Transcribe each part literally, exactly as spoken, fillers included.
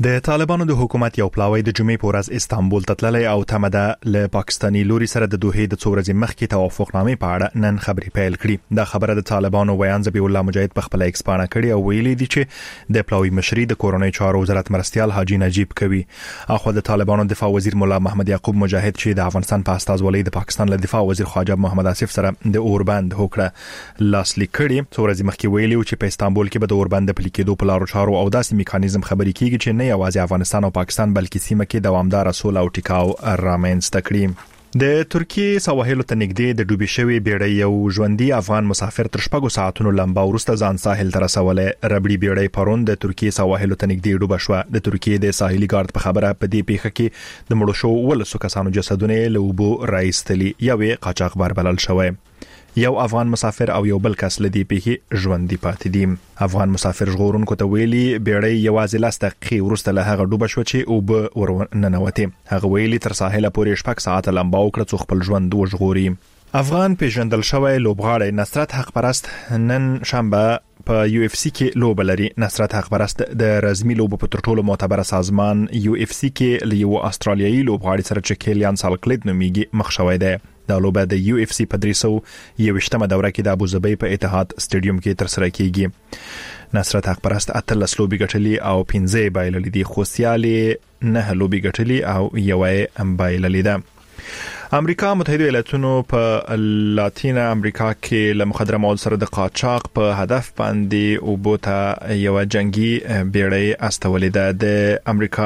د طالبانو د حکومت یو پلاوی د جمعې په ورځ استانبول ته تللی او تمه ده له پاکستاني لوري سره د دوحې د څو ورځې مخکې توافقنامې په اړه نن خبرې پیل کړي. دا خبره د طالبانو ویان ذبیح الله مجاهد په خپل ایکس باندې کړي او ویلي دي چې د پلاوی مشري د کورونی چارو وزارت مرستيال حاجی نجیب کوي. اخو د طالبانو دفاع وزیر مولا محمد یعقوب مجاهد چې د افغانستان په استازولۍ د پاکستان له دفاع وزیر خواجه محمد آصف سره د اوربند هوکړه لاسلیک کړي. څو ورځې مخکې ویلي چې په استانبول کې به د اوربند د پلي کېدو په لارو چارو او داسې میکانیزم خبرې کیږي چې نه یوازې افغانستان او پاکستان بلکې سیمه کې دوامدار سوله او ټیکاو رامنځته کړي. د ترکیه سواحل ته نږدې د ډوبې شوی بیړۍ یو ژوندۍ افغان مسافر تر شپږو ساعتونو لمبا ورسته ځان ساحل ته رسولې. ربړي بیړۍ پرون د ترکیه سواحل ته نږدې ډوبه شوه. د ترکیه د ساحلي ګارد په خبره په دې پیښه کې د مړو شو ولسو کسانو جسدونه له اوبو راایستلي. یوې قاچاقبر بلل شوی. یو افغان مسافر او یو بل کس لدی پیښې ژوندۍ پاتې دي. افغان مسافر ژغورونکو ته ویلي بیړۍ یوازې لاس دقیقې ورسته له هغه ډوبه شو چې اوبه ورننوتې. هغه ویلي تر ساحل پورې شپږ ساعته لمبا وکړه څو خپل ژوند وژغوري. افغان پیژندل شوی لوبغاړی نصرت حق پرست نن شنبه په یو اف سی کې لوب لري. نصرت حق پرست د رزمي لوبو په تر ټولو معتبر سازمان یو اف سی کې له یو استرالیایي لوبغاړي سره چې کیلیان سالکلید نومیږي مخ شوی دی. دا لوبه د یو اف سی په درې سوه یوویشتمه دوره کې د ابوظبي په اتحاد سټیډیوم کې ترسره کیږي. نصرت حق پرست اتلس لوبي ګټلي او پنځه بایللي دي. خو سیالي نه لوبي ګټلي او یوه بایللي ده. امریکا متحده ایالاتونو په لاتین امریکا کې له مخدره مواد سره د قاچاق په هدف باندې وبوته یو جنگي بیړۍ استولې ده. د امریکا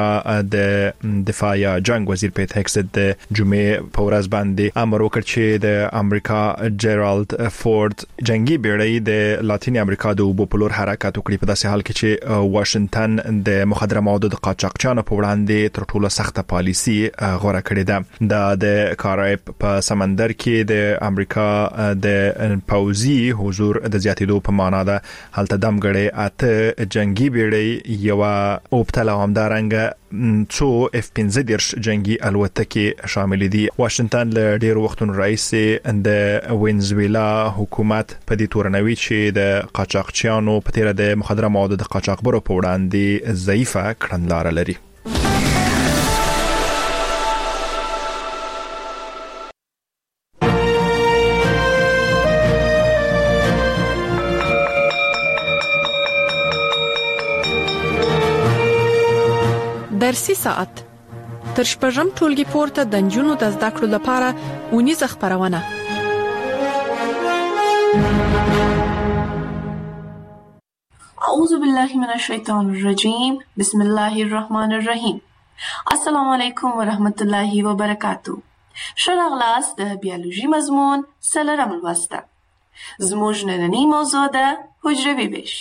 د دفاع یا جنگ وزیر پیټ هکس د جمعې په ورځ باندې امر وکړ چې د امریکا جیرالد فورد جنگي بیړۍ د لاتین امریکا د اوبو په لور حرکت وکړي په داسې حال کې چې واشنگټن د مخدره موادو د قاچاقچانو په وړاندې تر ټولو سخته پالیسي غوړه کړې ده. دا د کارایب په سمندر کې د امریکا د پوځي حضور د زیاتېدو په معنا ده. هلته دمګړې اته جنگي بیړۍ یو اوبتل همدارنګ څو اف پنځه دیرش جنگي الوتکې شامل دي. واشنگټن له ډیر وختونو راځي د وینزویلا حکومت په دې تورنوي چې د قاچاقچیانو په تیر د مخدره موادو د قاچاقبرو په وړاندې ضعیفه کړنلاره لري. درسي ساعت تر شپږم ټولګي پورته د نجونو د زده کړو لپاره اونیزه خبرونه. اعوذ بالله من الشیطان الرجیم. بسم الله الرحمن الرحیم. السلام علیکم ورحمت الله وبرکاتو. ښه راغلاست د بیولوژي مضمون څلورم لوست. زموږ نننی موضوع ده حجروي ویش.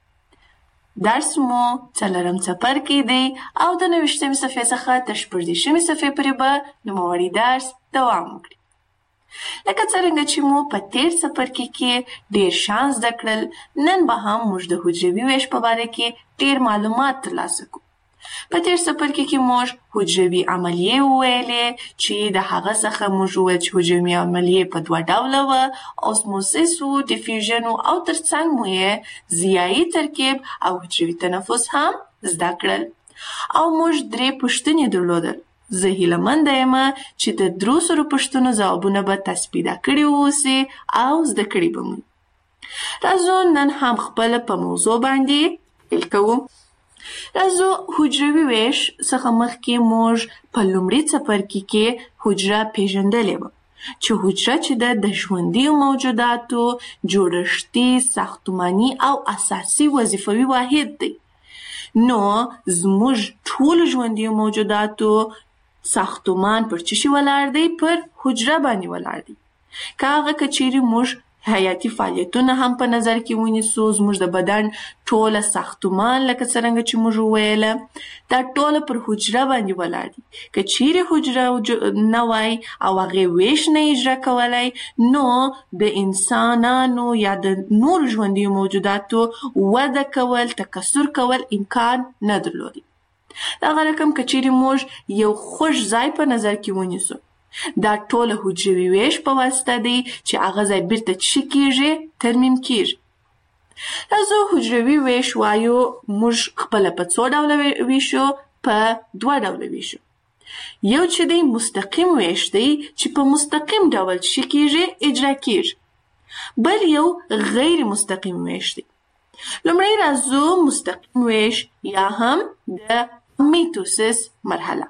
درس مو څلورم څپرکی دی او د نویشتمې صفحې څخه تر شپږدېرشمې صفحې پورې به نوموړی درس دوام وکړي. لکه څرنګه چې مو په تیر څپرکي کې ډیر شان زده کړل، نن به هم موږ د حجروي ویش په باره کې ډیر معلومات ترلاسه کړو. په تیر څپرکي کې موږ حجروي عملیې وویلې چې د هغه څخه موږ وویل چې حجروي عملیې په دوه ډوله وه، اوسموسیس و ډیفیوژن او ترڅنګ مو یې ضیایي ترکیب او حجروي تنفس هم زده کړل او موږ درې پوښتنې درلودل. زه هیله منده یم چې د درو سرو پوښتنو ځوابونه به تاسو پیدا کړي واوسئ او زده کړي به مو. راځو نن هم خپله په موضوع باندې پیل کوو. راځو حجروي ویش څخه مخکې موږ په لومړي څپرکي کې حجره پیژندلې وه چې حجره چې ده د ژوندیو موجوداتو جوړښتي، ساختماني او اساسي وظیفوي واحد دی. نو زموږ ټولو ژوندیو موجوداتو ساختمان پر څه شي ولاړ دی؟ پر حجره باندې ولاړ دی. که هغه که چیرې موږ حیاتي فعالیتونه هم په نظر کې ونیسو، زموږ د بدن ټوله ساختمان لکه څرنګه چې موږ وویله دا ټوله پر حجره باندې ولاړ دي. که چیرې حجره نه وای او هغې ویش نه اجرا کولی، نو د انسانانو یا د نور ژوندیو موجوداتو وده کول، تکثر کول امکان نه درلودي. دغه رقم که چیرې موږ یو خوږ ځای په نظر کې ونیسو، دا ټوله حجروي ویش په واسطه دی چې هغه ځای بیرته څه کیږي؟ ترمیم کیږي. راځو حجروي ویش وایو موږ خپله په څو ډوله ویشو؟ په دوه ډوله ویشو. یو چې دی مستقیم ویش دی چې په مستقیم ډول چې کېږي اجرا کېږي. بل یو غیر مستقیم ویش دی. لومړی راځو مستقیم ویش یا هم د میتوسیس مرحله.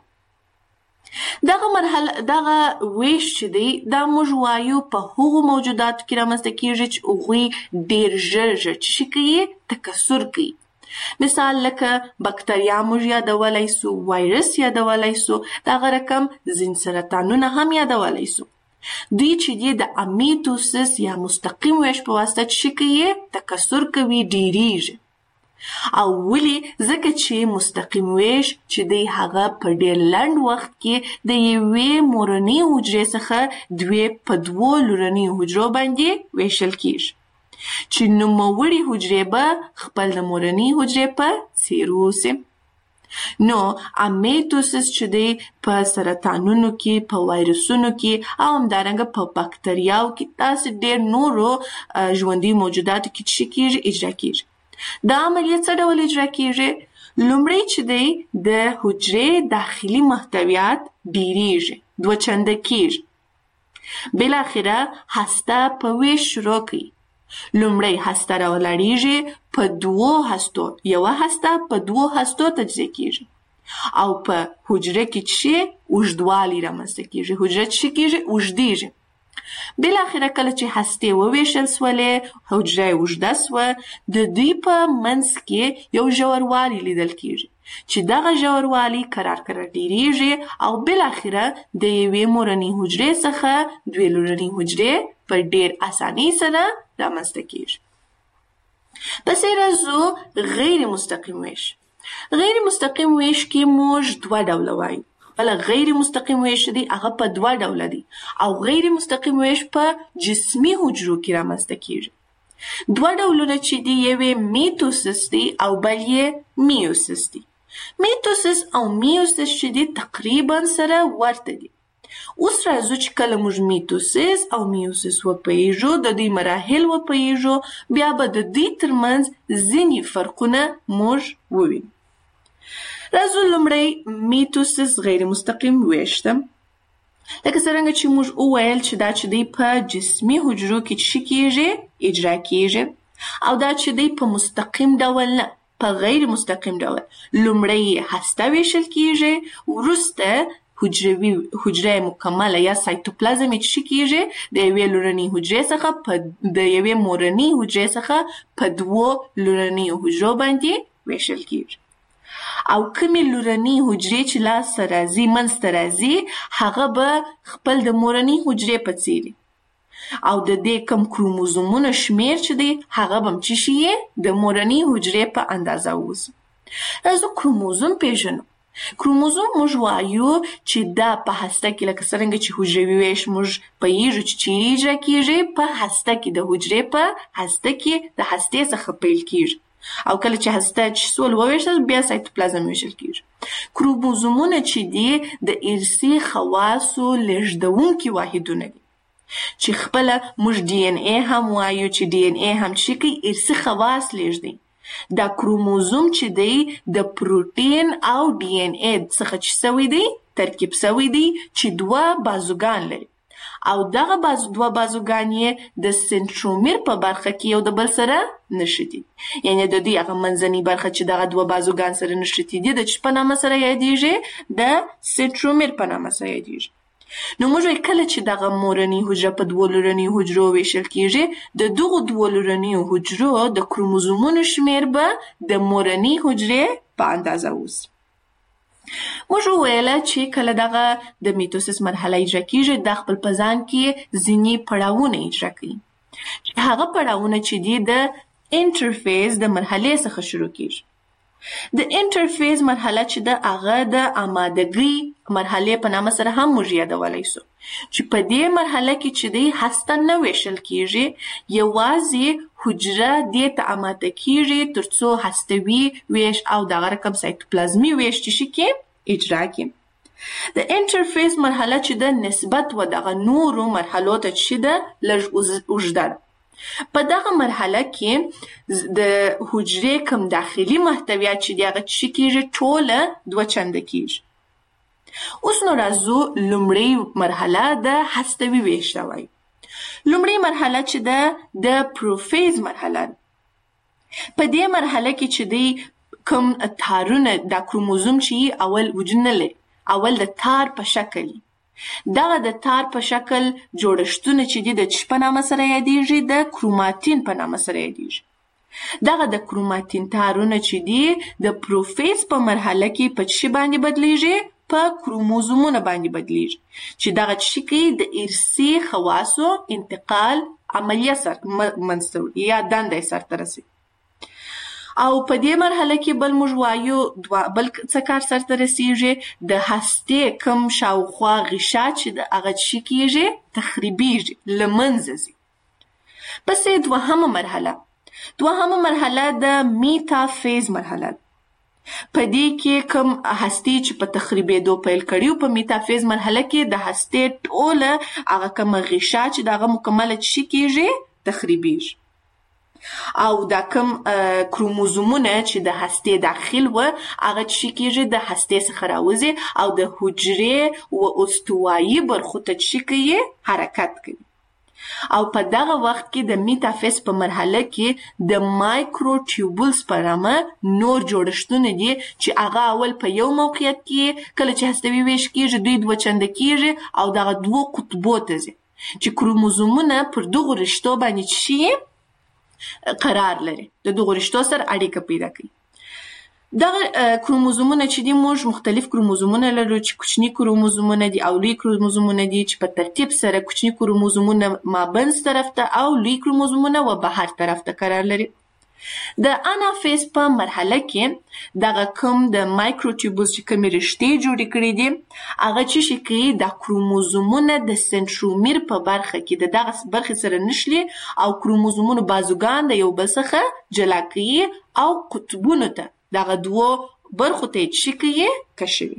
دغه مرحله دغه ویش چې دی دا موږ وایو په هغو موجوداتو کې رامنځته کېږي چې هغوی ډېر ژر ژر چې کوي تکثر کوي. مثال لکه بکتریا موږ یادولی سو، وایرس یادولی سو، دغه رقم ځینې سرطانونه هم یادولی سو. دوی چې دی د امیتوسیس یا مستقیم ویش په واسطه چې کوي تکثر کوي، ډېریږي. او ولی ځکه چې مستقیم ویش چې دی هغه په ډېر لنډ وخت کې د یوې مورنۍ حجرې څخه دوې په دوو لورنۍ حجرو باندې ویشل کېږي چې نوموړې حجرې به خپل د مورنۍ حجرې په څېر اوسي. نو امیتوسیس چې دی په سرطانونو کې، په وایرسونو کې او همدارنګه په بکتریاو کې، داسې ډېر نورو ژوندي موجوداتو کې چې کېږي اجرا کېږي. دا عملیه څه ډول اجرا کېږي؟ لومړی چې دی د حجرې داخلي محتویات ډېریږي، دوه چنده کېږي. بالاخره هسته په ویش شروع کوي. لومړی هسته راولاړېږي، په دوو هستو، یوه هسته په دوو هستو تجزیه کېږي او په حجره کې چې اوږدوالی رامنځته کېږي، حجره چې کېږي اوږدېږي. بالاخره کله چې هستې وویشل سولې، حجره یې اوږده سوه، د دوی په منځ کې یو ژوروالی لیدل کېږي چې دغه ژوروالی کرار کرار ډېریږي او بالاخره د یوې مورنۍ حجرې څخه دوې لورنۍ حجرې په ډېر اسانۍ سره رامنځته کېږي. پسې راځو غیر مستقیم ویش. غیر مستقیم ویش کې موږ دوه ډوله وایو. بل غیر مستقیم ویش دی هغه په دوه ډوله دی او غیر مستقیم ویش په جسمي حجرو کې رامنځته کېږي. دوه ډولونه چې دی یوې میتوسیس دی او بل یې میوسیس دی. میتوسیس او میوسیس چې دی تقریبا سره ورته دي. اوس راځو چې کله موږ میتوسیس او میوسیس وپوهیږو، د دوی مراحل وپوهیږو، بیا به د دوی ترمنځ ځینې فرقونه موږ ووینو. راځو لومړی میتوسیس غیر مستقیم ویش ته. لکه څرنګه چې موږ وویل چې دا چې دی په جسمي حجرو کې چې کېږي اجرا کېږي او دا چې دی په مستقیم ډول نه، په غیر مستقیم ډول. لومړی هسته ویشل کېږي، وروسته حجروي حجره مکمله یا سایتوپلازم چې کېږي د یوې لورنۍ حجرې څخه په د یوې مورنۍ حجرې څخه په دوو لورنۍ حجرو باندې ویشل کېږي. او کومې لورنۍ حجرې چې لاسته راځي، منځته راځي، هغه به خپل د مورنۍ حجرې په څېر او د دې کوم کروموزومونه شمیر چې دی هغه به هم چې شي د مورنۍ حجرې په اندازه اوسي. راځو کروموزوم پېژنو. کروموزوم موږ وایو چې دا په هسته کې لکه څرنګه چې حجروي ویش موږ پوهیږو چې چیرې اجرا کېږي، په هسته کې د حجرې په هسته کې د هستې څخه پیل کېږي او کله چې هسته چې سول وویشل بیا سایتوپلازم ویشل کېږي. کروموزومونه چې دي د ارثي خواصو لېږدونکي واحدونه دي چې خپله موږ ډي ان اے هم وایو چې ډي ان اے هم چې کوي ارثي خواص لېږدوي. دا کروموزوم چې دی د پروټین او ډي ان اے څخه چې سوی دی ترکیب سوی دی چې دوه بازوګان لري او دغه بازو دوه بازوګان یې د سنترومیر په برخه کې یو د بل سره نښتي، یعنی د دې هغه منځنۍ برخه چې دغه دوه بازوګان سره نښتي دي د چه په نامه سره یادیږي؟ د سنترومیر په نامه سره یادیږي. نو موږ وایو کله چې دغه مورنۍ حجره په دوه لورنۍ حجرو ویشل کېږي، د دغو دوه لورنۍ حجرو د کروموزومونو شمیر به د مورنۍ حجرې په اندازه اوسي. موږ وویله چې کله دغه د میتوسیس مرحله اجرا کېږي دا خپل په ځان کې ځینې پړاوونه اجرا کوي چې هغه پړاوونه چې دي د انټرفیز د مرحلې څخه شروع کېږي. د انټرفیز مرحله چې ده هغه د آمادګۍ مرحلې په نامه سره هم موږ یادولی سو چې په دې مرحله کې چې دی هسته نه ویشل کېږي، یوازې حجره دې ته آماده کېږي تر څو هستوي ویش او دغه رقم سایتوپلازمي ویش چې شي کې اجرا کړي. د انټرفیز مرحله چې ده نسبت و دغه نورو مرحلو ته چې ده لږ اوږده ده. په دغه مرحله کې د حجرې کوم داخلي محتویات چې دی هغه څه کېږي ټوله دوه چنده کېږي. اوس نو راځو لومړی مرحله د هستوي ویش ته وایي. لومړی مرحله چې ده د پروفیز مرحله ده. په دې مرحله کې چې دی کوم تارونه د کروموزوم چې اول وجود نه لري، اول د تار په شکل دغه د تار په شکل جوړښتونه چې دي د څه په نامه سره یادېږي؟ د کروماتین په نامه سره یادېږي. دغه د کروماتین تارونه چې دي د پروفیز په مرحله کې په څه باندې بدلیږي؟ په کروموزومونه باندې بدلیږي چې دغه څه کوي د ارثي خواصو انتقال عملیه سر منځته وړي یا دنده سرته رسوي. او په دې مرحله کې بل موږ وایو بل څه کار سرته رسیږي؟ د هستې کوم شاوخوا غشا چې د هغه څه کېږي؟ تخریبیږي، له منځه ځي. پسې دوهمه مرحله دوهمه مرحله د میتافیز مرحله ده. په دې کې کوم هستې چې په تخریبېدو پیل کړي په میتافیز مرحله کې د هستې ټوله هغه کومه غشا چې د هغه مکمله څه کېږي؟ تخریبیږي. او دا کوم کروموزومونه چې د هستې داخل و هغه څه کېږي؟ د هستې څخه راوځي او د حجرې و استوایي برخو ته څه کوي؟ حرکت کوي. او په دغه وخت کې د میتافیز په مرحله کې د مایکروټیوبولز په نامه نور جوړښتونه دي چې هغه اول په یو موقعیت کې کله چې هستوي ویش کېږي دوی دوه چنده کېږي او دغه دوو قطبو ته ځي چې کروموزومونه پر دغو رشتو باندې څه قرار لري، د دغو رشتو سره اړیکه پیدا کوي. دغه کروموزومونه چې دي موږ مختلف کروموزومونه لرو چې کوچني کروموزومونه دي او لوی کروموزومونه دي چې په ترتیب سره کوچني کروموزومونه مابینځ طرف ته او لوی کروموزومونه و بهر طرف ته قرار لري. د انافیز په مرحله کې دغه کوم د مایکروټیوبولز چې کومې رشتې جوړې کړي دي هغه څه کوي؟ د کروموزومونه د سنترومیر په برخه کې د دغه برخې سره نښلي او کروموزومونو بازوګان د یو بل څخه جلا کوي او قطبونو ته دغه دوو برخو ته یې څه کوي؟ کشوي.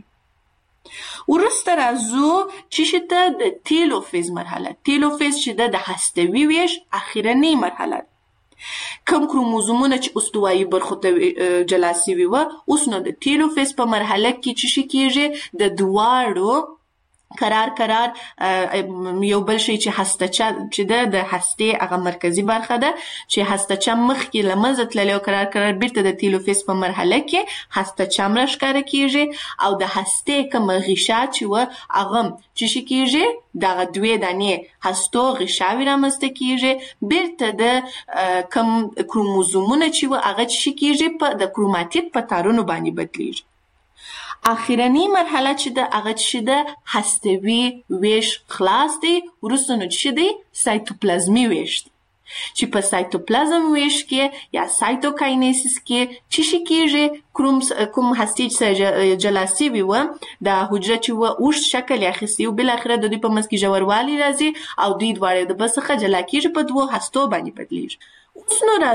وروسته راځو چې ته د تیلوفیز مرحله. تیلوفیز چې ده د هستوي ویش اخرنۍ مرحله ده. کوم کروموزومونه چې استوایي برخو ته جلا سوي وه اوس نو د تیلوفیز په مرحله کې څه کېږي؟ د دواړو قرار قرار یو بل شی چې هستچه چې ده د هستې هغه مرکزي برخه ده چې هستچه مخکې له منځه تللی او قرار قرار بیرته د تیلوفیز په مرحله کې هستچه هم راښکاره کېږي او د هستې کومه غشا چې وه هغه څه کېږي؟ دغه دوې دانې هستو غشاوې رامنځته کېږي. بیرته د کوم کروموزومونه چې وه هغه څه کېږي؟ د کروماتید په تارونو باندې بدلیږي. اخرنۍ مرحله چې ده هغه څه ده؟ هستوي ویش خلاص دی. وروسته نو څه دی؟ سایتوپلازمي ویش دی چې په سایتوپلازم ویش کې یا سایتوکاینیسیس کې څه کېږي؟ کوم کوم هستې چې جلا سوي وه د حجره چې وه اوږد شکل یې اخیستی و بالاخره د دوی په منځ کې ژوروالی راځي او دوی دواړه د بل څخه جلا کېږي په دوو هستو باندې بدلیږي. اوس نو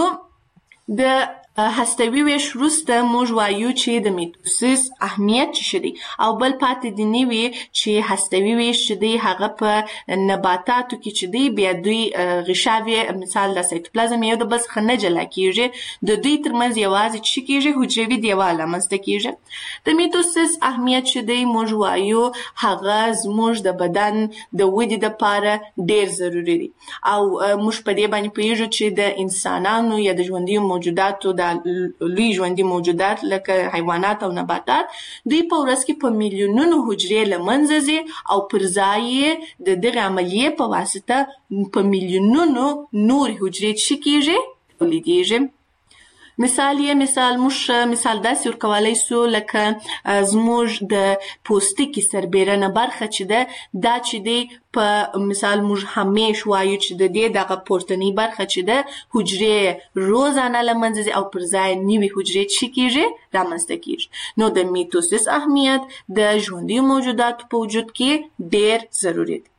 راځو د هستوي ویش وروسته موږ وایو چې د میتوسیس اهمیت څه دی او بل پاتې دې نه وي چې هستوي ویش چې دی هغه په نباتاتو کې چې دی بیا دوی غشاوې مثال د سایتوپلازم یو د بل څخه نه جلا کېږي د دوی ترمنځ یوازې څه کېږي؟ حجروي دیوال رامنځته کېږي. د میتوسیس اهمیت چې دی موږ وایو هغه زموږ د بدن د ودې دپاره ډېر ضروري دی او موږ په دې باندې پوهېږو چې د انسانانو یا د ژوندیو موجوداتو د لوی ژوندي موجودات لکه حیوانات او نباتات دوی په ورځ کې په میلیونونو حجرې له منځه ځي او پر ځای یې د دغې عملیې په واسطه په میلیونونو نورې حجرې څه کېږي؟ تولیدېږي. مثال یې مثال موږ مثال داسې ورکولی سو لکه زموږ د پوستکي سربیرنه برخه چې ده دا چې دی په مثال موږ همیش وایو چې د دې دغه پورتنۍ برخه چې ده حجرې روزانه له منځه ځي او پر ځای نوي حجرې څه کېږي؟ رامنځته کېږي. نو د میتوسیس اهمیت د ژوندیو موجوداتو په وجود کې ډېر ضروري دی.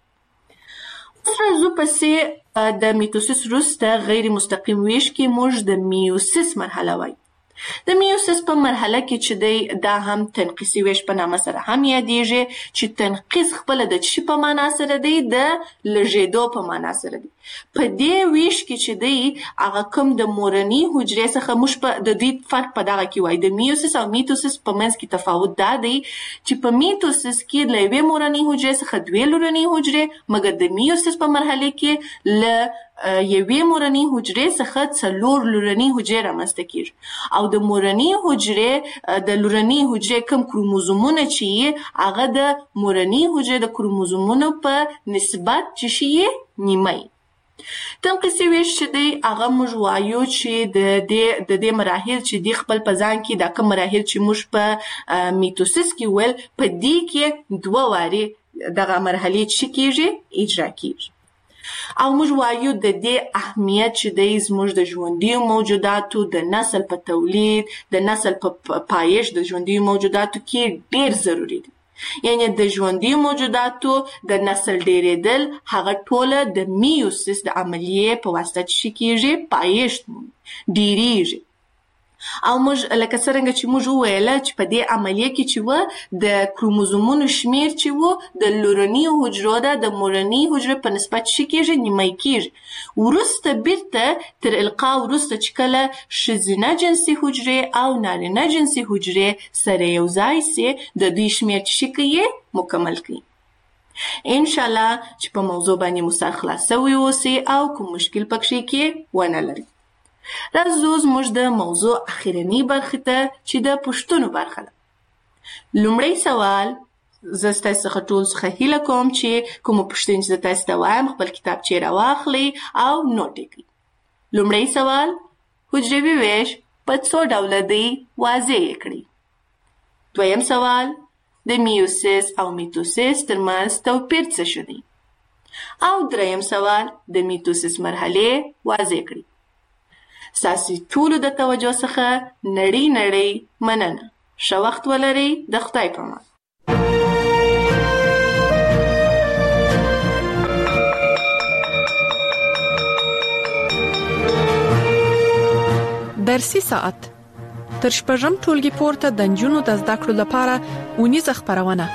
اوس راځو پسې د میتوسیس وروسته غیر مستقیم ویش کې موږ د میوسیس مرحله وایو. د میوسیس په مرحله کې چې دی دا هم تنقیصي ویش په نامه سره هم یادېږي چې تنقیص خپله د څه په معنا سره دی؟ د لږېدو په معنا سره دی. په دې ویش کې چې دی هغه کوم د مورني حجرې څخه موږ په د دې فرق په دغه کې وایي د میوسیس او میتوسیس په منځ کې تفاوت دا دی چې په میتوسیس کې له یوې مورني حجرې څخه دوې لورني حجرې مګر د میوسیس په مرحله کې له یوې مورني حجرې څخه څلور لورني حجرې رامنځته کیږي او د مورني حجرې د لورني حجرې کوم کروموزومونه چې هغه د مورني حجرې د کروموزومونو په نسبت چې شي نیمه تم قصې ویش چې دی هغه موږ وایو چې د دې د دې مراحل چې دی خپل په ځان کې دا کوم مراحل چې موږ په میتوسیس کې ول په دې کې دوه وارې دغه مرحلې چې کېږي اجرا کېږي او موږ وایو د دې اهمیت چې دی زموږ د ژوندیو موجوداتو د نسل په تولید د نسل په پایښت د ژوندیو موجوداتو کې ډېر ضروري دی یعنی د ژوندیو موجوداتو د نسل ډېرېدل هغه ټوله د میوسیس د عملیې په واسطه چې کېږي پایښت ډېرېږي او موږ لکه څرنګه چې موږ وویله چې په دې عملیه کې چې و د کروموزومونو شمیر چې و د لورني حجرو ده د مورني حجرې په نسبت چې کېږي نیمه کېږي وروسته بیرته تر القا وروسته چې کله ښځینه جنسي حجرې او نارینه جنسي حجرې سره یو ځای سي د دوی شمیر چې کوي مکمل کوي انشاءالله چې په موضوع باندې مو سر خلاص سوی اوسي او کوم مشکل پکې کې ونه لري راځو زموږ د موضوع اخرنی برخه ته چې د پوښتنو برخه ده لومړی سوال زه ستاسو څخه ټول څخه هیله کوم چې کوم پوښتنې چې تاسو ته وایم خپل کتابچې راواخلئ او نوټ یې کړئ لومړی سوال حجروي ویش په څو ډوله دی واضح یې کړئ دویم سوال د میوسیس او میتوسیس ترمنځ توپیر څه شو دی او دریم سوال د میتوسیس مرحله واضح کړئ ستاسو ټولو د توجه څخه نړۍ نړۍ مننه ښه وخت ولرئ د خدای په امان درسي ساعت تر شپږم ټولګي پورته د نجونو د زده کړو لپاره اونیزه خبرونه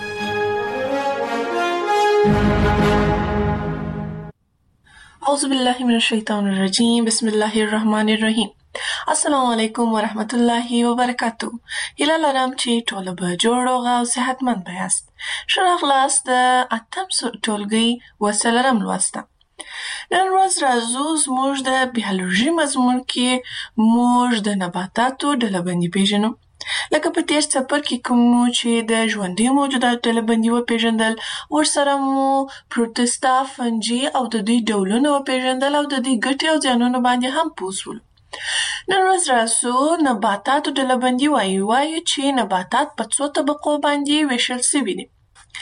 أعوذ بالله من الشيطان الرجيم بسم الله الرحمن الرحيم السلام علیکم ورحمت الله وبرکاتو هیله لرم چې ټول به جوړ او صحتمند یاست ښه راغلاست د اتم ټولګي وسلرم لوسته نن ورځ راځو زموږ د بیولوژي مضمون کې موږ د نباتاتو ډلبندي پیژنو لکه په تیر څپر کې کوم چې د ژوندیو موجوداتو ډلبندي وپیژندل ورسره مو پروتستا فنجي او د دوی ډولونه وپیژندل او د دوی ګټې او زیانونه باندې هم پوه شولو نن ورځ راځو نباتاتو ډلبندي وایو وایو چې نباتات په څو طبقو باندې ویشل شوي دي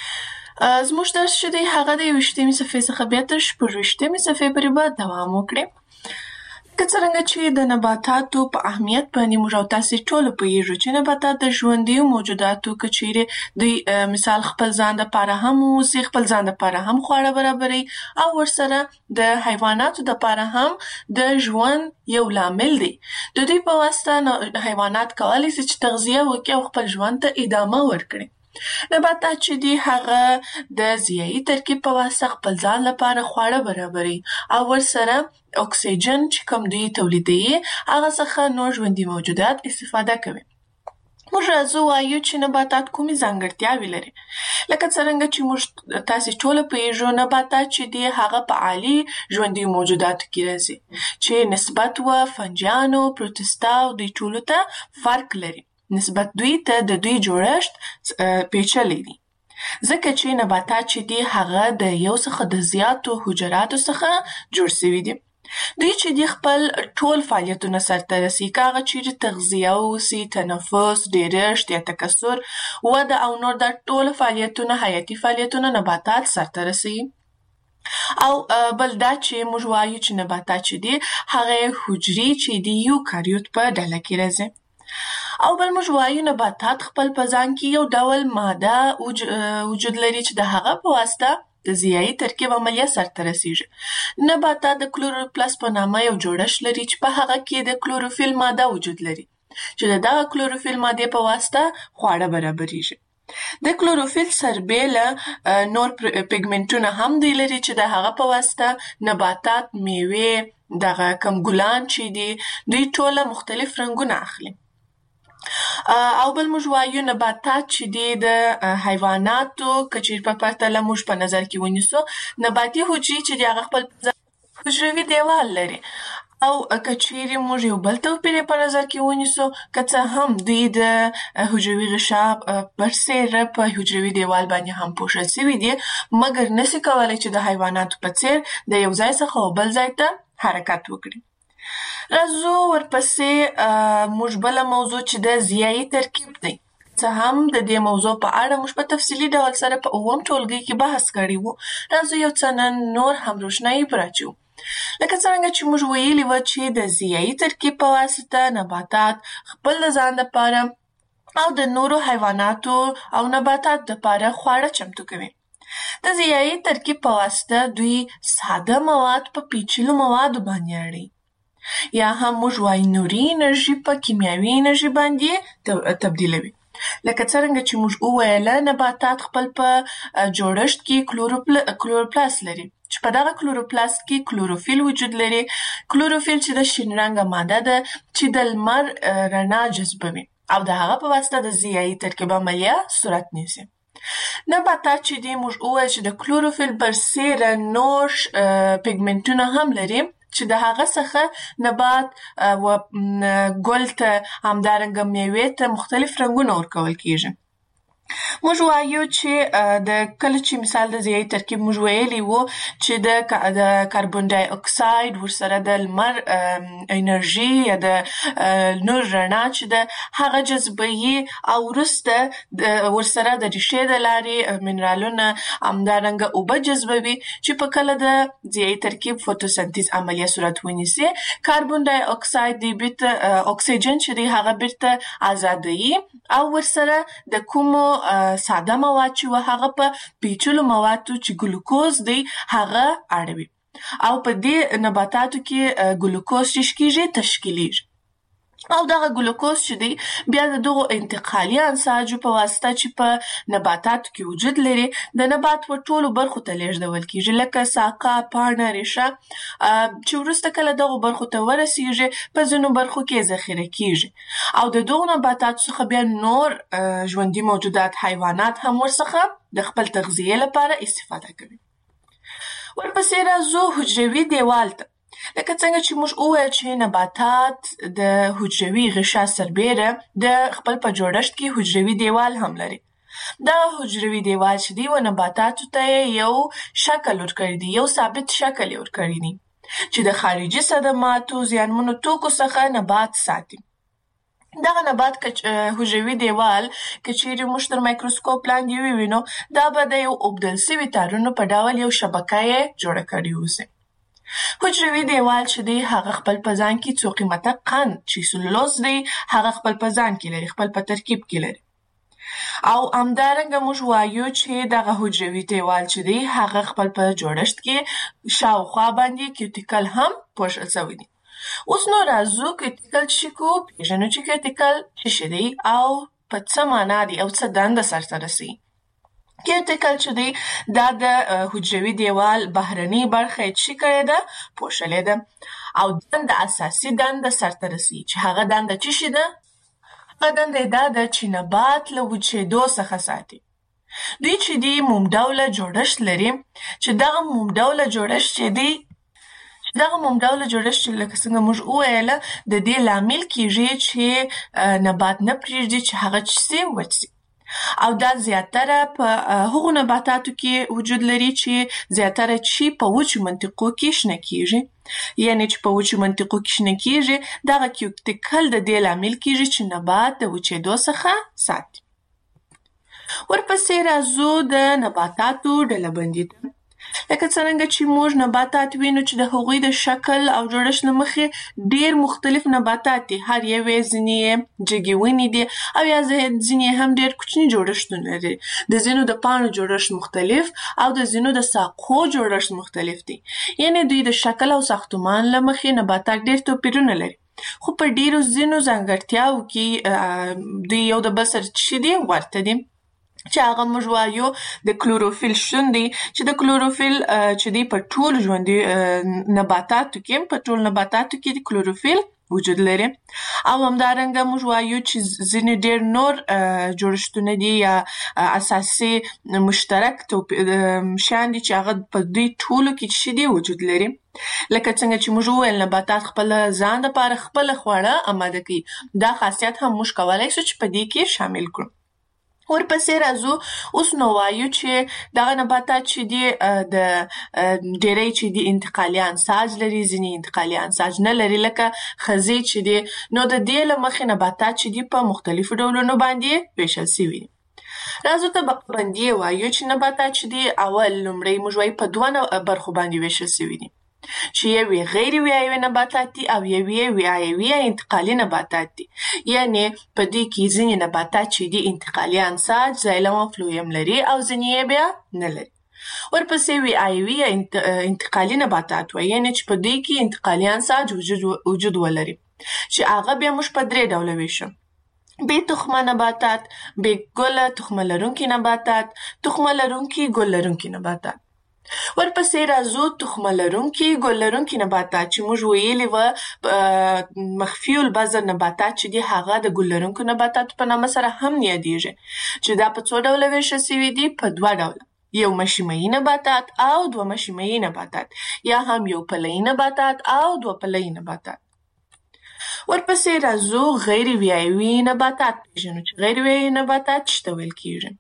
زموږ درس چې دی هغه د یویشتمې صفحې څخه بیا تر شپږویشتمې صفحې پورې به دوام وکړي که څرنګه چې د نباتاتو په اهمیت باندې موږ او تاسې ټول پوهیږو چې نباتات د ژوندیو موجوداتو که چیرې دوی مثال خپل ځان دپاره هم اوسي خپل ځان دپاره هم خواړه برابروي او ورسره د حیواناتو دپاره هم د ژوند یو لامل دی د دوی په واسطه حیوانات کولی شي چې تغذیه وکړي او خپل ژوند ته ادامه ورکړي نباتات چې دي هغه د ضیایي ترکیب په واسطه خپل ځان لپاره خواړه برابروي او ورسره اکسیجن چې کوم دوی تولیدوي هغه څخه نور ژوندي موجودات استفاده کوي موږ راځو وایو چې نباتات کومې ځانګړتیاوې لري لکه څرنګه چې موږ تاسې ټوله پوهیږو نباتات چې دي هغه په عالي ژوندیو موجوداتو کې راځي چې نسبت و فنجیانو پروتستا او دوی ټولو ته فرق لري نسبت دوی ته د دوی جوړښت پیچلی دی ځکه چې نباتات چې دي هغه د یو څخه د زیاتو حجراتو څخه جوړ شوي دي دوی چې دي خپل ټول فعالیتونه سرته رسي که هغه چیرې تغذیه اوسي تنفس ډېرښت یا تکثر وده او نور دا ټول فعالیتونه حیاتي فعالیتونه نباتات سرته رسي او بل دا چې موږ وایو چې نباتات چې دي هغه حجرې چې دي یوکاریوت په ډله کې راځي او بل موږ وایو نباتات خپل په ځان کې یو ډول ماده وجود لري چې د هغه په واسطه د ضیایي ترکیب عملیه سرته رسیږي نباتات د کلوروپلاست په نامه یو جوړښت لري چې په هغه کې د کلوروفیل ماده وجود لري چې د دغه کلوروفیل مادې په واسطه خواړه برابریږي د کلوروفیل سربېله نور پیګمنټونه هم دی لري چې د هغه په واسطه نباتات، میوې، دغه کم ګلان چې دي دوی ټوله مختلف رنګونه اخلي. او بل موږ وایو نباتات چې دي د حیواناتو که چیرې په پرتله موږ په نظر کې ونیسو، نباتي حجرې چې دي هغه خپل حجروي دیوال لري. او که چیرې موږ یو بل توپیر په نظر کې ونیسو، که څه هم دوی د حجروي غشا برسېره په حجروي دیوال باندې هم پوښل سوي دي، مګر نشي کولی چې د حیواناتو په څېر د یو ځای څخه او بل ځای ته حرکت وکړي. راځو ورپسې موږ بله موضوع چې د ضیایي ترکیب دی. څه هم د دې موضوع په اړه موږ په تفصیلي ډول سره په اووم ټولګي کې بحث کړی وو. راځو یو څه نن نور هم روښنایي پرې اچوو. لکه څرنګه چې موږ ویلي وو چې د ضیایي ترکیب په واسطه نباتات خپل د ځان لپاره او د نورو حیواناتو او نباتاتو لپاره خواړه چمتو کوي. د ضیایي ترکیب په واسطه دوی ساده مواد په پیچلو موادو باندې اړوي، یا هم موږ وایو نوري انرژي په کیمیاوي انرژي باندې تبدیلوي. لکه څرنګه چې موږ وویله نباتات خپل په جوړښت کې کلوروپلاست لري چې په دغه کلوروپلاست کې کلوروفیل وجود لري. کلوروفیل چې د شین رنګه ماده ده چې د لمر رڼا جذبوي او د هغه په واسطه د ضیایي ترکیب عملیه صورت نیسي. نباتات چې دي موږ وویل چې د کلوروفیل برسېره نور پیګمنټونه هم لري چې د هغه څخه نبات و ګل ته همدارنګه میوې ته مختلف رنګونه ورکول کیږي. موږ وایو چې د کله چې مثال د ضیایي ترکیب موږ ویلي وو چې د د کاربن ډای اکساید ورسره د لمر انرژي یا د نور رڼا چې ده هغه جذبوي او وروسته ورسره د ریښې د لارې منرالونه همدارنګه اوبه جذبوي چې په کله د ضیایي ترکیب فوتوسنتیز عملیه صورت ونیسي. کاربن ډای اکساید دی بیرته اکسیجن چې دی هغه بیرته ازادوي او ورسره د کومو ساده مواد چې و هغه په پیچلو موادو چې ګلوکوز دی هغه اړوي او په دې نباتاتو کې ګلوکوز چې کیږي تشکیلیږي او دغه ګلوکوز چې دی بیا د دغو انتقالي انساجو په واسطه چې په نباتاتو کې وجود لري د نبات په ټولو برخو ته لیږدول کیږي، لکه ساقه، پاڼه، ریښه چې وروسته کله دغو برخو ته ورسیږي په ځینو برخو کې ذخیره کیږي او د دغو نباتاتو څخه بیا نور ژوندي موجودات حیوانات هم ورڅخه د خپل تغذیې لپاره استفاده کوي. ورپسې راځو حجروي دیوال ته. لکه څنګه چې موږ وویل چې نباتات د حجروي غشا سربېره د خپل په جوړښت کې حجروي دیوال هم لري. دا حجروي دیوال چې دی و نباتاتو ته یو شکل ورکړی دی، یو ثابت شکل یې ورکړی دی چې د خارجي صدماتو زیانمنو توکو څخه نبات ساتي. دغه نبات حجروي دیوال که چیرې موږ تر مایکروسکوپ لاندې ووینو دا به د یو اوبدل سوي تارونو په ډول یو شبکه یې جوړه کړې اوسي. حجروي دیوال چې دی هغه خپل په ځان کې څو قیمته قند چې سلولوز دی هغه خپل په ځان کې لري، خپل په ترکیب کې لري. او همدارنګه موږ وایو چې دغه حجروي دیوال چې دی هغه خپل په جوړښت کې شاوخوا باندې کیوټیکل هم پوښل شوی دی. اوس نو راځو کیوټیکل چې کو پیژنو چې کیوټیکل څه دی او په څه معنا دی او څه دنده سرته رسوي. کیوټیکل چې دی دا د حجروي دیوال بهرنۍ برخه یې څه کړې ده پوښلې ده او دنده اساسي دنده سرته رسوي چې هغه دنده څه شي ده؟ هغه دنده دا ده چې نبات له وچېدو څخه ساتي. دوی چې دی موم ډوله جوړښت لري چې دغه موم ډوله جوړښت چې دی دغه موم ډوله جوړښت چې لکه څنګه موږ وویله د دې لامل کیږي چې نبات نه پرېږدي چې هغه څه سي وچ سي او دا زیاتره په هغو نباتاتو کې وجود لري چې زیاتره چې په وچو منطقو کې شنه کیږي، یعنی چې په وچو منطقو کې شنه کیږي دغه کیوټیکل د دې لامل کیږي چې نبات د وچېدو څخه ساتي. ورپسې راځو د نباتاتو ډلبندي ته. لکه څرنګه چې موږ نباتات وینو چې د هغوی د شکل او جوړښت له مخې ډېر مختلف نباتات دي، هر یو یې ځینې جګې ونې دي او یا ځینې هم ډېر کوچني جوړښتونه لري. د ځینو د پاڼو جوړښت مختلف او د ځینو د ساقو جوړښت مختلف دي، یعنې دوی د شکل او ساختمان له مخې نباتات ډېر توپیرونه لري، خو په ډېرو ځینو ځانګړتیاوو کې دوی یو د بل سره څه دي ورته دي. چې هغه موږ وایو د کلوروفیل شتون دی چې د کلوروفیل چې دی په ټول ژوندي نباتاتو کې په ټول نباتاتو کې د کلوروفیل وجود لري او همدارنګه موږ وایو چې ځینې ډېر نور جوړښتونه دي یا اساسي مشترک شیان دي چې هغه په دوی ټولو کې چې دي وجود لري لکه څنګه چې موږ وویل نباتات خپل ځان دپاره خپله خواړه اماده کوي دا خاصیت هم موږ کولی شو چې په دې کې شامل کړو ورپسې راځو اوس نو وایو چې دغه نباتات چې دي د ډېری چې دي انتقالي انساج لري ځینې انتقالي انساج نه لري لکه خزې چې دي نو د دې له مخې نباتات چې دي په مختلفو ډولونو باندې ویشل سوي دي راځو طبقه بندي وایو چې نباتات چې دي اول لومړی موږ وایو په دوه برخو باندې ویشل سوي دي چې یوې غیر ویایوي نباتات دي او یوې ویایوي یا انتقالي نباتات دي یعنی په دې کې ځینې نباتات چې دي انتقالي انساج زایلم او فلویم لري او ځینې یې بیا نه لري ورپسې ویایوي یا انتقالي نباتات وایي یعنی چې په دې کې انتقالي انساج وجود وجود ولري چې هغه بیا موږ په درې ډوله ویشو بې تخمه نباتات بې ګله تخمه لرونکي نباتات تخمه لرونکي ګل لرونکي نباتات ورپسې راځو تخمه لرونکي ګل لرونکي نباتات چې موږ ویلي وه مخفي البذر نباتات چې دي هغه د ګل لرونکو نباتاتو په نامه سره هم یادیږي چې دا په څو ډوله ویشل سوي دي په دوه ډوله یو مشیمه‌ایي نباتات او دوه مشیمه‌ایي نباتات یا هم یو پله‌ایي نباتات او دوه پله‌ایي نباتات ورپسې راځو غیر ویایوي نباتات پېژنو چې غیر ویایوي نباتات څه ته ویل کیږي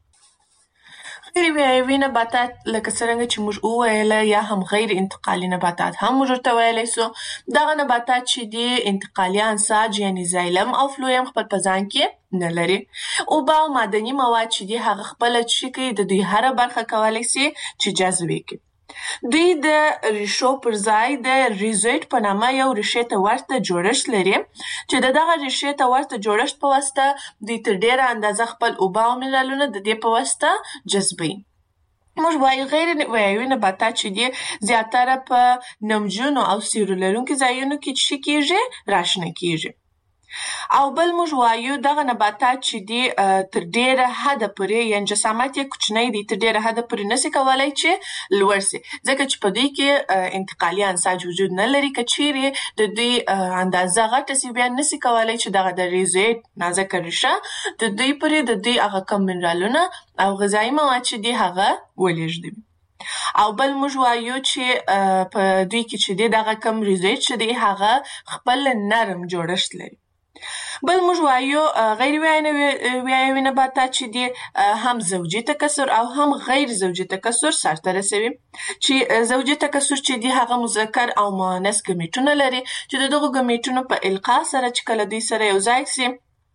غیر ویایوي نباتات لکه څرنګه چې موږ وویله یا هم غیر انتقالي نباتات هم موږ ورته ویلی سو دغه نباتات چې دي انتقالي انساج یعنی زایلم او فلویم خپل په ځان کې نه لري اوبه او معدني مواد چې دي هغه خپله څه کوي د دوی هره برخه کولی سي چې جذب یې کړي دوی د ریښو پر ځای د ریزویټ په نامه یو ریښې ته ورته جوړښت لري چې د دغه ریښې ته ورته جوړښت په واسطه دوی تر ډېره اندازه خپل اوبه او منرالونه د دې په واسطه جذبوي موږ وایو غیر ویایوي نباتات چې دي زیاتره په نمجنو او سیوري لرونکي ځایونو کې څه کیږي راشنه کیږي او بل موږ وایو دغه نباتات چې دي تر ډېره حده پورې یعنې جسامت یې کوچنی دی تر ډېره حده پورې نسي کولی چې لوړ سي ځکه چې په دوی کې انتقالي انساج وجود نه لري که چیرې د دوی اندازه غټه سي بیا نسي کولی چې دغه د ریزویټ نازکه ریښه د دوی پورې د دوی هغه کم منرالونه او غذایي مواد چې دي هغه ولېږدوي او بل موږ وایو چې په دوی کې چې دی دغه کم ریزویټ چې دی هغه خپل نرم جوړښت لري بل موږ وایو غیر ویایوي نباتات چې دي هم زوجي تکثر او هم غیر زوجي تکثر سرته رسوي چې زوجي تکثر چې دي هغه مذکر او مؤنث ګمیټونه لري چې د دغو ګمیټونو په القا سره چې کله دوی سره یو ځای سي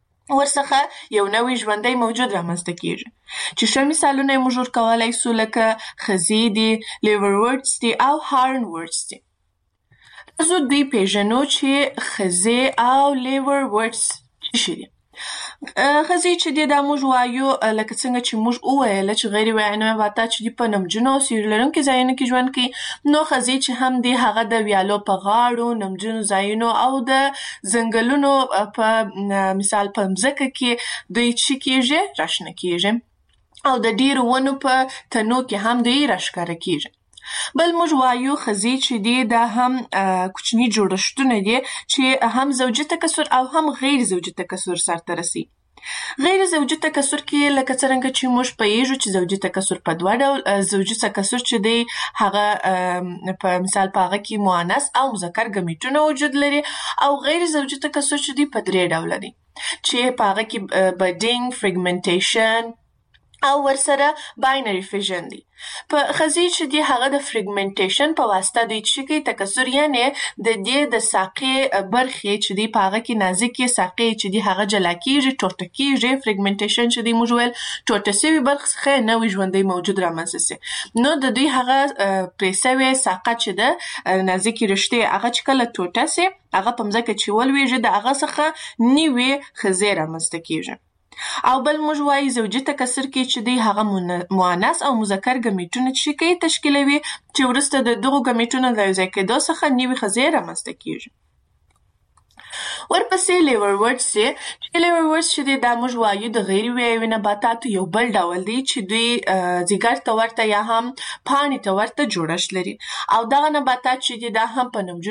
ورڅخه یو نوی ژوندی موجود رامنځته کیږي چې ښه مثالونه یې موږ ورکولی سو لکه خزې دي لیورورډز دي او هارنورډز دي زه دوی پیژنو چې خزې او لیور ورډز څه شي دي خزې چې دي دا موږ وایو لکه څنګه چې موږ وویله چې غیر ویایوي نباتات چې دي په نمجنو او سیوري لرونکي ځایونو کې ژوند کوي نو خزې چې هم دي هغه د ویالو په غاړو نمجنو ځایونو او د ځنګلونو په مثال په مځکه کې دوی څه کیږي راشنه کیږي او د ډېرو ونو په تنو کې هم دوی راښکاره کیږي بل موږ وایو خزې چې دي دا هم کوچني جوړښتونه دي چې هم زوجي تکثر او هم غیر زوجي تکثر سرته رسي غیر زوجي تکثر کې لکه څرنګه چې موږ پوهیږو چې زوجي تکثر په دوه ډول زوجي تکثر چې دی هغه په مثال په هغه کې مؤنث او مذکر ګمیټونه وجود لري او غیر زوجي تکثر چې دی په درې ډوله دي چې په هغه کې بډینګ فریګمنټیشن او ورسره باینري فیژن دي په خزې چې دي هغه د فریګمنټیشن په واسطه دوی څه کوي تکثر یعنې د دې د ساقې برخې چې دي په هغه کې نازکې ساقې چې دي هغه جلا کیږي ټوټه کیږي فریګمنټیشن چې دي موږ ویل ټوټه سوي برخې څخه نوی ژوندی موجود رامنځته سي نو د دوی هغه پرې سوې ساقه چې ده نازکې رشتې هغه چې کله ټوټه سي هغه په مځکه چې ولویږي د هغه څخه نوې خزې رامنځته کیږي او بل موږ وایو زوجي تکثر کې چې دی هغه مؤنث او مذکر ګمیټونه چې کوي تشکیلوي چې وروسته د دغو ګمیټونو د یو ځای کېدو څخه نوې خزې رامنځته کیږي ورپسې لیورورډز چې لیورورډز چې دا موږ وایو د غیر ویایوي نباتاتو یو بل ډول دی چې دوی ځیګر ته ورته یا هم پاڼې ته ورته جوړښت لري او دغه نباتات چې دا هم په نوم